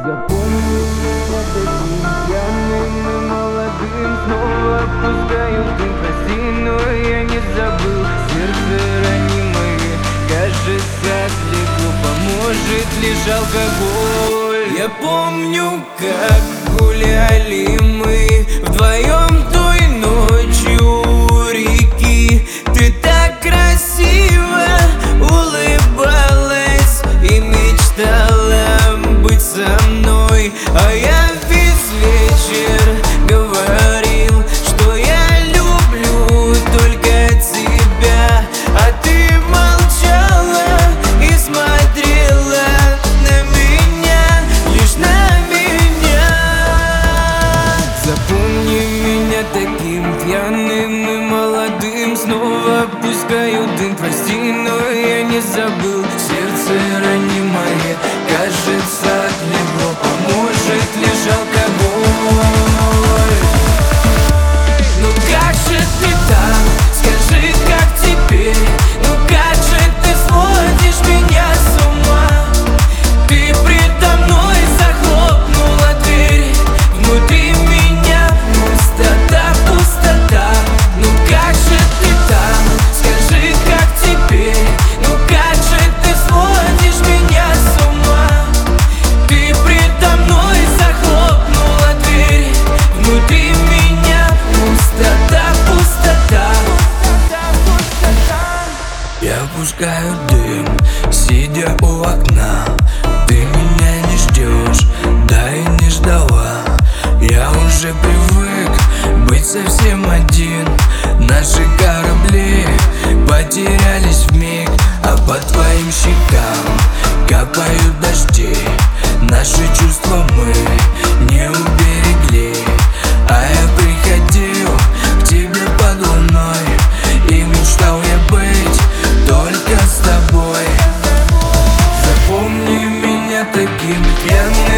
Запомни меня таким пьяным и молодым. Снова пускаю дым, прости, но я не забыл. Сердце ранимое, кажется, отлегло. Поможет лишь алкоголь. Я помню, как гуляли мы вдвоем той ночью у реки. Ты так красиво улыбалась и мечтала быть со мной. А я весь вечер говорил, что я люблю только тебя. А ты молчала и смотрела на меня, лишь на меня. Запомни меня таким пьяным и молодым. Снова пускаю дым, прости, но я не забыл. Сердце ранимое, кажется, отлегло. Поможет лишь алкоголь. Ну как же ты там? Скажи, как теперь? Ну как же ты сводишь меня с ума? Ты предо мной захлопнула дверь. Внутри меня пустота, пустота. Ну как же ты там? Скажи, как теперь? Ну как же ты сводишь меня с ума? Ты предо мной захлопнула дверь. Внутри меня пустота, пустота. Я пускаю дым, сидя у окна. Ты меня не ждешь, да и не ждала. Я уже привык быть совсем один. Наши корабли потерялись вмиг, а по твоим щекам капают дожди. Наши чувства мы не уберегли. А я приходил к тебе под луной и мечтал я быть только с тобой. Запомни меня таким пьяным